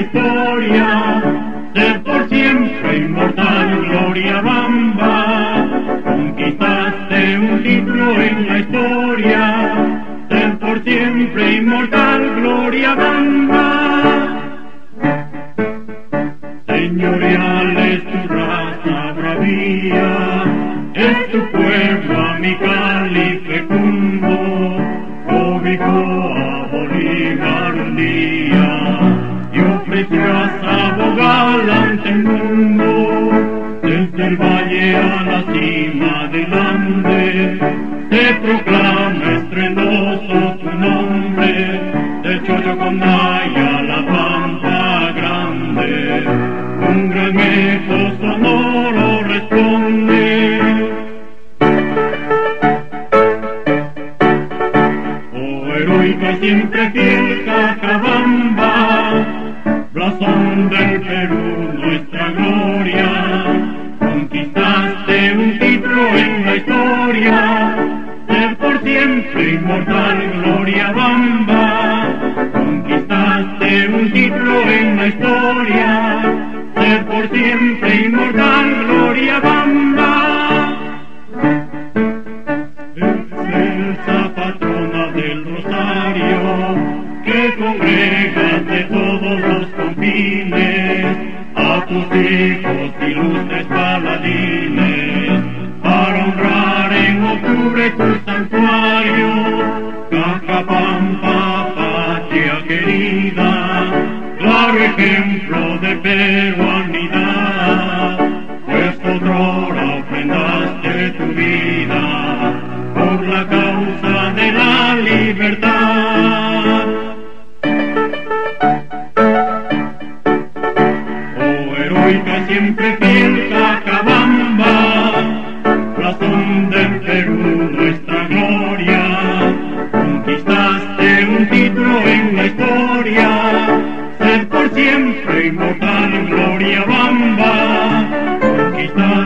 historia, ser por siempre inmortal, Gloria Bamba. Conquistaste un título en la historia, ser por siempre inmortal, Gloria Bamba. Señorial es tu raza bravía, es tu pueblo amical y fecundo, cobijó a Bolívar un día y ofreció a Sabogal ante el mundo. Desde el valle a la cima del Ande se proclama estruendoso tu nombre, del Choyocomay a la Pampa Grande, un gran eco sonoro responde. Oh heroica y siempre fiel Cacabamba, blasón del Perú, nuestra gloria. Conquistaste un título en la historia, ser por siempre inmortal, Gloria Bamba. Conquistaste un título en la historia, ser por siempre inmortal, Gloria Bamba. Excelsa patrona del Rosario, que congregas de todos los confines a tus hijos ilustres paladines, para honrar en octubre tu santuario. Cacabamba, patria querida, claro ejemplo de peruanidad, pues otrora ofrendaste tu vida por la causa de la libertad. Oh heroica siempre fiel Cacabamba, blasón del Perú, nuestra gloria. Conquistaste un título en la historia, ser por siempre inmortal, Gloria Bamba. Conquistaste